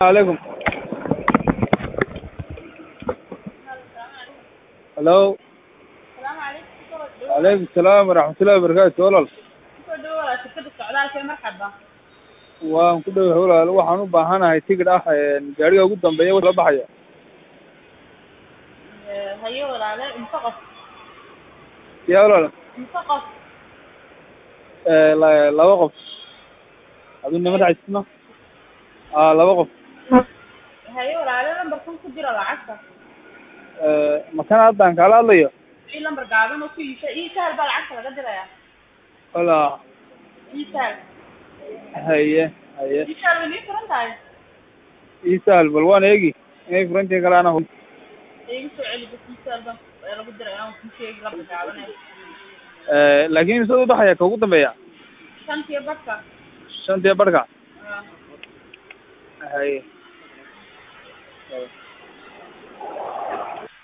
عليكم. هلو. السلام عليكم. عليكم السلام ورحمة الله وبركاته. والله كدوا شركة السعودية في مرحبا. waan ku dhawahay walaal waxaan u baahanahay tigidh ah gaariga ugu dambeeya wada baxaya هيو ولا لا انتقص yaa walaal انتقص laba qof aduu nima dhacaysna laba qof هيو ولا لا لمبر كم كدير العشرة makana haddaan kaala hadlayo اي لمبر قاعدين وفي شيء اي سهل بالعشرة قدر يا wala اي سهل haye اي سهل اللي فرنت هاي ii sahal bal waan eegi inay furantii kale ana اي سهل بس اي سهل بس انا قدر انا وفي شيء لمبر قاعدين laakiin mise u baxaya ka ugu dambeeya كم في بكة shantii barka haye